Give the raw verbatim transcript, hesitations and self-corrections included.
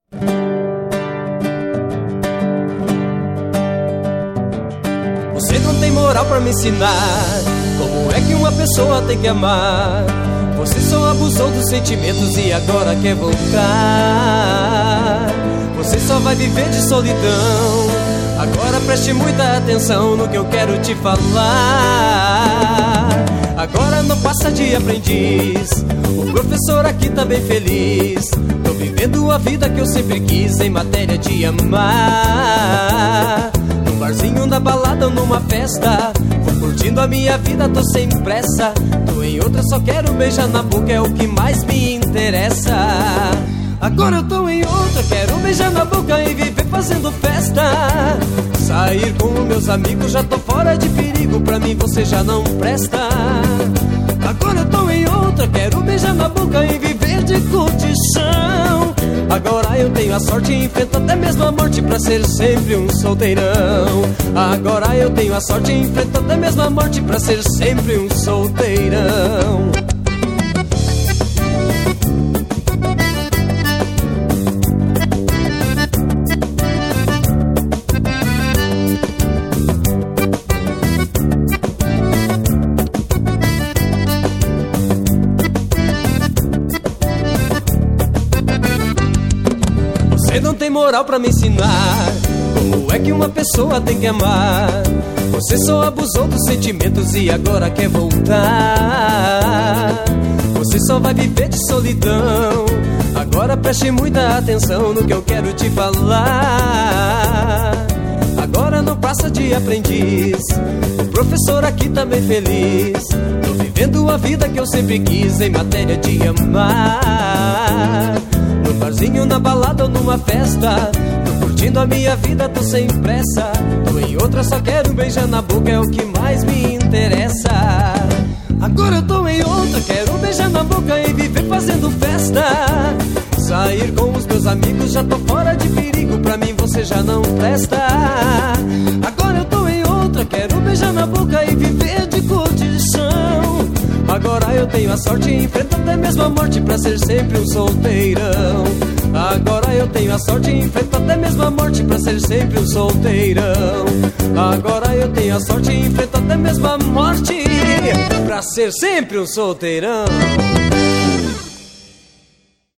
Você não tem moral pra me ensinar como é que uma pessoa tem que amar. Você só abusou dos sentimentos e agora quer voltar. Você só vai viver de solidão. Agora preste muita atenção no que eu quero te falar. Agora não passa de aprendiz, o professor aqui tá bem feliz. Tô vivendo a vida que eu sempre quis em matéria de amar. Num barzinho, na balada ou numa festa, vou curtindo a minha vida, tô sem pressa. Tô em outra, só quero beijar na boca, é o que mais me interessa. Agora eu tô em outra, quero beijar na boca e viver fazendo festa. Sair com meus amigos, já tô fora de perigo, pra mim você já não presta. Agora eu tô em outra, quero beijar na boca e viver de curtição. Agora eu tenho a sorte e enfrento até mesmo a morte pra ser sempre um solteirão. Agora eu tenho a sorte e enfrento até mesmo a morte pra ser sempre um solteirão. Você não tem moral pra me ensinar como é que uma pessoa tem que amar. Você só abusou dos sentimentos e agora quer voltar. Você só vai viver de solidão. Agora preste muita atenção no que eu quero te falar. Agora não passa de aprendiz, o professor aqui tá bem feliz. Tô vivendo a vida que eu sempre quis em matéria de amar. No barzinho, na balada ou numa festa, tô curtindo a minha vida, tô sem pressa. Tô em outra, só quero beijar na boca, é o que mais me interessa. Agora eu tô em outra, quero beijar na boca e viver fazendo festa. Sair com os meus amigos, já tô fora de perigo, pra mim você já não presta. Agora eu tô em outra, quero beijar na boca e viver de curtição. Agora eu tenho a sorte e enfrento até mesmo a morte pra ser sempre um solteirão. Agora eu tenho a sorte e enfrento até mesmo a morte pra ser sempre um solteirão. Agora eu tenho a sorte e enfrento até mesmo a morte pra ser sempre um solteirão.